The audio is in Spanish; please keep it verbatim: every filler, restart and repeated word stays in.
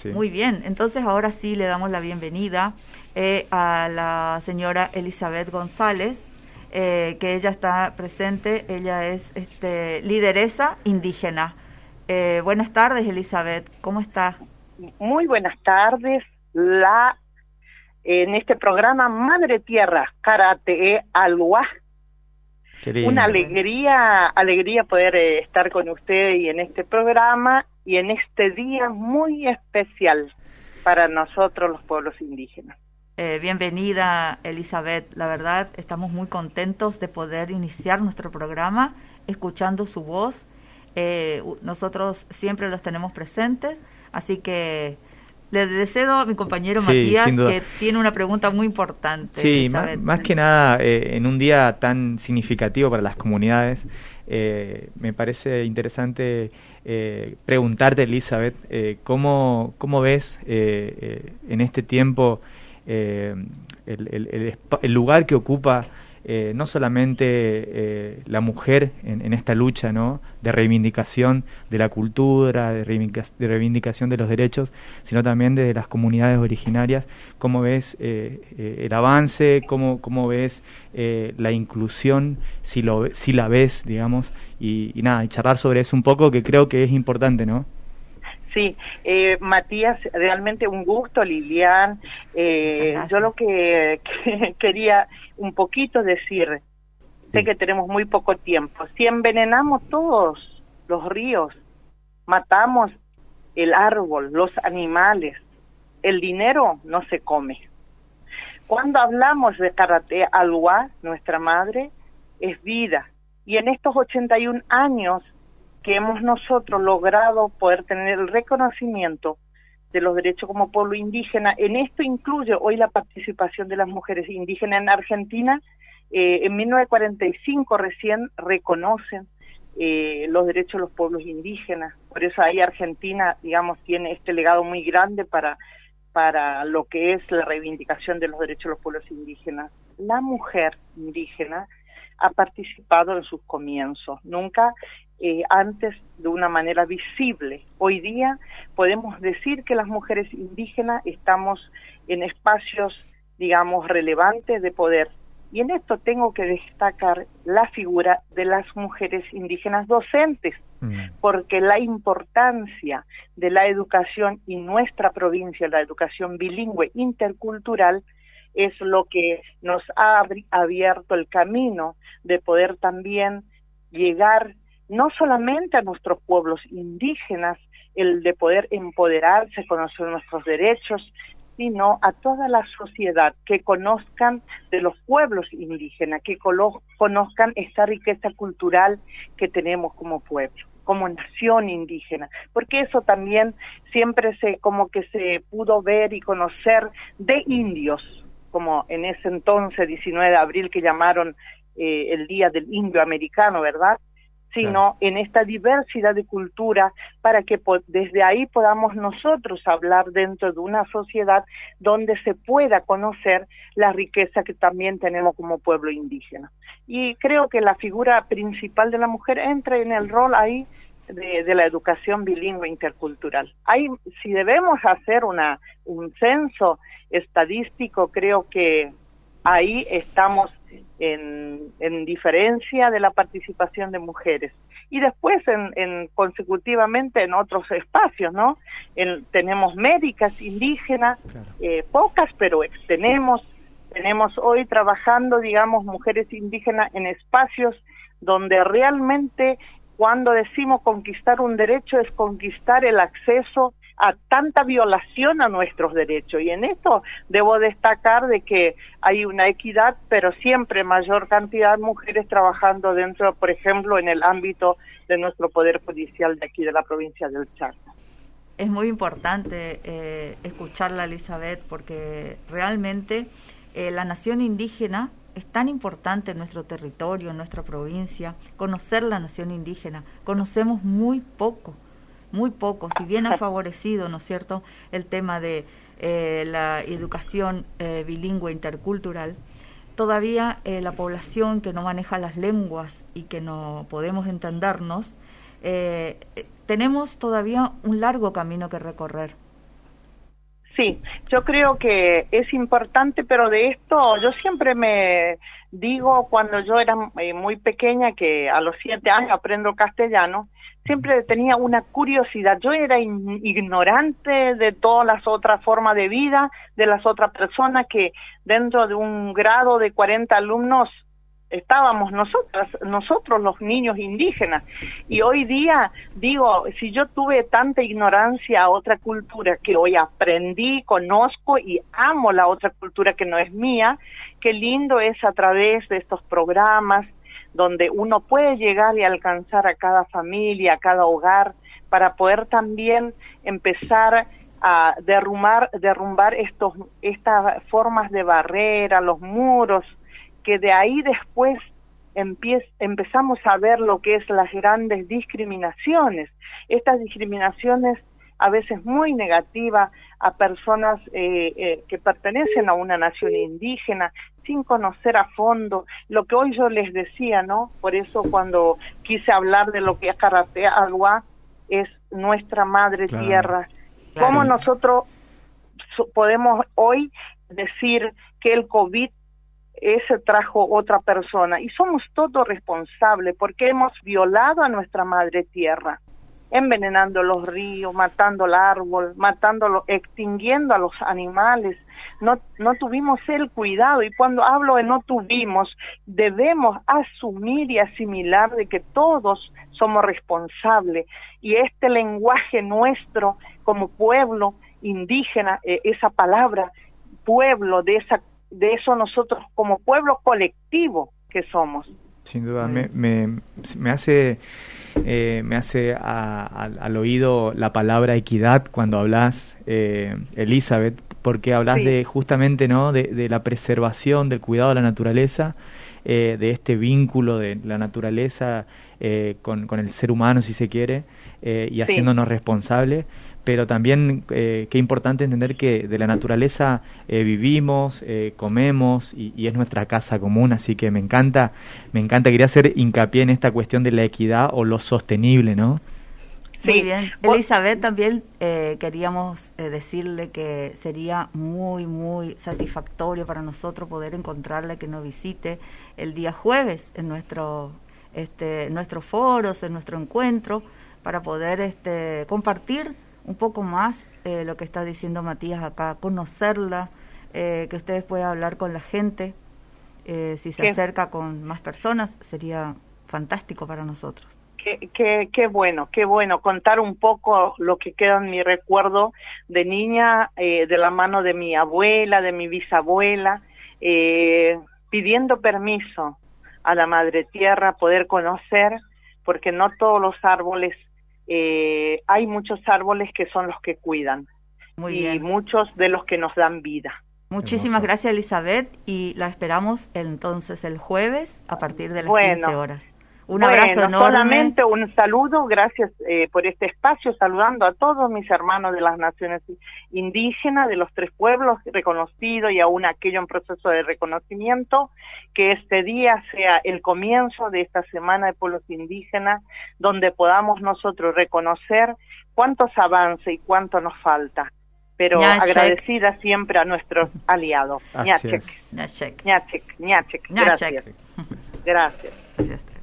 sí. Muy bien, entonces ahora sí le damos la bienvenida eh, a la señora Elizabeth González, eh, que ella está presente, ella es este, lideresa indígena. Eh, buenas tardes, Elizabeth, ¿cómo está? Muy buenas tardes. La en este programa Madre Tierra, Karate Alwa. Una alegría, alegría poder eh, estar con usted y en este programa y en este día muy especial para nosotros los pueblos indígenas. Eh, bienvenida, Elizabeth. La verdad, estamos muy contentos de poder iniciar nuestro programa escuchando su voz. Eh, nosotros siempre los tenemos presentes, así que le deseo a mi compañero sí, Matías, que tiene una pregunta muy importante. Sí, más, más que nada, eh, en un día tan significativo para las comunidades, eh, me parece interesante eh, preguntarte, Elizabeth, eh, ¿cómo, cómo ves eh, eh, en este tiempo eh, el, el, el, el lugar que ocupa Eh, no solamente eh, la mujer en, en esta lucha, ¿no?, de reivindicación de la cultura, de, reivindica de reivindicación de los derechos, sino también de las comunidades originarias? ¿Cómo ves eh, eh, el avance? ¿Cómo, cómo ves eh, la inclusión? Si, lo, si la ves, digamos, y, y nada, y charlar sobre eso un poco, que creo que es importante, ¿no? Sí, eh, Matías, realmente un gusto, Lilian. Eh, yo lo que, que quería un poquito decir, sé que tenemos muy poco tiempo. Si envenenamos todos los ríos, matamos el árbol, los animales, el dinero no se come. Cuando hablamos de Karate Alwa, nuestra madre, es vida. Y en estos ochenta y un años que hemos nosotros logrado poder tener el reconocimiento de los derechos como pueblo indígena, en esto incluye hoy la participación de las mujeres indígenas en Argentina. Eh, en mil novecientos cuarenta y cinco recién reconocen eh, los derechos de los pueblos indígenas, por eso ahí Argentina, digamos, tiene este legado muy grande para, para lo que es la reivindicación de los derechos de los pueblos indígenas. La mujer indígena ha participado en sus comienzos, nunca eh, antes de una manera visible. Hoy día podemos decir que las mujeres indígenas estamos en espacios, digamos, relevantes de poder. Y en esto tengo que destacar la figura de las mujeres indígenas docentes, mm. porque la importancia de la educación y nuestra provincia, la educación bilingüe intercultural, es lo que nos ha abierto el camino de poder también llegar no solamente a nuestros pueblos indígenas, el de poder empoderarse, conocer nuestros derechos, sino a toda la sociedad, que conozcan de los pueblos indígenas, que conozcan esta riqueza cultural que tenemos como pueblo, como nación indígena, porque eso también siempre se como que se pudo ver y conocer de indios, como en ese entonces, diecinueve de abril, que llamaron eh, el Día del Indio Americano, ¿verdad? Sino claro, en esta diversidad de cultura, para que po desde ahí podamos nosotros hablar dentro de una sociedad donde se pueda conocer la riqueza que también tenemos como pueblo indígena. Y creo que la figura principal de la mujer entra en el rol ahí de, de la educación bilingüe intercultural. Ahí, si debemos hacer una un censo estadístico, creo que ahí estamos en, en diferencia de la participación de mujeres. Y después, en, en consecutivamente, en otros espacios, ¿no? En, tenemos médicas indígenas, claro. eh, pocas, pero tenemos, tenemos hoy trabajando, digamos, mujeres indígenas en espacios donde realmente, cuando decimos conquistar un derecho, es conquistar el acceso a tanta violación a nuestros derechos. Y en esto debo destacar de que hay una equidad, pero siempre mayor cantidad de mujeres trabajando dentro, por ejemplo, en el ámbito de nuestro Poder Judicial de aquí de la provincia del Chaco. Es muy importante eh, escucharla, Elizabeth, porque realmente eh, la nación indígena es tan importante en nuestro territorio, en nuestra provincia. Conocer la nación indígena, conocemos muy poco. Muy poco, si bien ha favorecido, ¿no es cierto?, el tema de eh, la educación eh, bilingüe intercultural, todavía eh, la población que no maneja las lenguas y que no podemos entendernos, eh, tenemos todavía un largo camino que recorrer. Sí, yo creo que es importante, pero de esto yo siempre me digo, cuando yo era eh, muy pequeña, que a los siete años aprendo castellano, siempre tenía una curiosidad. Yo era in, ignorante de todas las otras formas de vida, de las otras personas, que dentro de un grado de cuarenta alumnos estábamos nosotras, nosotros los niños indígenas, y hoy día digo, si yo tuve tanta ignorancia a otra cultura, que hoy aprendí, conozco y amo la otra cultura que no es mía, qué lindo es a través de estos programas donde uno puede llegar y alcanzar a cada familia, a cada hogar, para poder también empezar a derrumbar, derrumbar estos, estas formas de barrera, los muros, que de ahí después empiez, empezamos a ver lo que es las grandes discriminaciones, estas discriminaciones a veces muy negativas a personas eh, eh, que pertenecen a una nación indígena, sin conocer a fondo lo que hoy yo les decía, ¿no? Por eso cuando quise hablar de lo que es Carapé Agua, es nuestra madre claro. tierra. Claro. ¿Cómo nosotros podemos hoy decir que el COVID ese trajo otra persona? Y somos todos responsables porque hemos violado a nuestra madre tierra, envenenando los ríos, matando el árbol, matándolo, extinguiendo a los animales. No, no tuvimos el cuidado, y cuando hablo de no tuvimos, debemos asumir y asimilar de que todos somos responsables, y este lenguaje nuestro como pueblo indígena, eh, esa palabra pueblo, de esa de eso nosotros como pueblo colectivo que somos. Sin duda, me, me, me hace eh, me hace a, a, al oído la palabra equidad cuando hablas, eh, Elizabeth, porque hablas sí. de justamente, ¿no?, de, de la preservación, del cuidado de la naturaleza, eh, de este vínculo de la naturaleza eh, con, con el ser humano, si se quiere, eh, y haciéndonos sí. responsables. Pero también eh, qué importante entender que de la naturaleza eh, vivimos, eh, comemos y, y es nuestra casa común, así que me encanta, me encanta, quería hacer hincapié en esta cuestión de la equidad o lo sostenible, ¿no? Sí. Muy bien. Elizabeth, también eh, queríamos eh, decirle que sería muy, muy satisfactorio para nosotros poder encontrarle, que nos visite el día jueves en nuestro, este, nuestros foros, en nuestro encuentro, para poder este, compartir un poco más eh, lo que está diciendo Matías acá, conocerla, eh, que ustedes puedan hablar con la gente, eh, si se ¿Qué? acerca con más personas, sería fantástico para nosotros. Qué, qué, qué bueno, qué bueno, contar un poco lo que queda en mi recuerdo de niña, eh, de la mano de mi abuela, de mi bisabuela, eh, pidiendo permiso a la Madre Tierra, poder conocer, porque no todos los árboles, Eh, hay muchos árboles que son los que cuidan. Muy y bien. Muchos de los que nos dan vida. Muchísimas Hermoso. Gracias, Elizabeth, y la esperamos entonces el jueves a partir de las bueno, quince horas. Un bueno, abrazo enorme. Solamente un saludo, gracias eh, por este espacio, saludando a todos mis hermanos de las naciones indígenas, de los tres pueblos reconocidos y aún aquello en proceso de reconocimiento, que este día sea el comienzo de esta Semana de Pueblos Indígenas, donde podamos nosotros reconocer cuántos avances y cuánto nos falta, pero Ñachek. Agradecida siempre a nuestros aliados. Ñachek. Ñachek. Ñachek. Ñachek. Gracias. Gracias. Gracias.